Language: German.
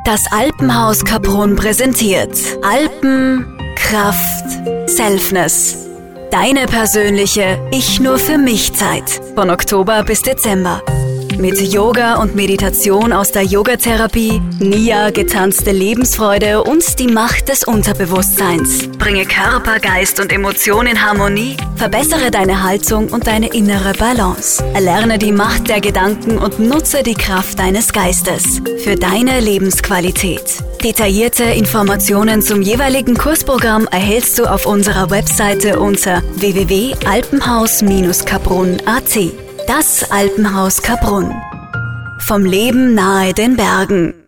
Das Alpenhaus Kaprun präsentiert Alpen, Kraft, Selfness. Deine persönliche Ich nur für mich Zeit von Oktober bis Dezember. Mit Yoga und Meditation aus der Yogatherapie, Nia getanzte Lebensfreude und die Macht des Unterbewusstseins. Bringe Körper, Geist und Emotion in Harmonie, verbessere deine Haltung und deine innere Balance. Erlerne die Macht der Gedanken und nutze die Kraft deines Geistes für deine Lebensqualität. Detaillierte Informationen zum jeweiligen Kursprogramm erhältst du auf unserer Webseite unter www.alpenhaus-kaprun.at. Das Alpenhaus Kaprun. Vom Leben nahe den Bergen.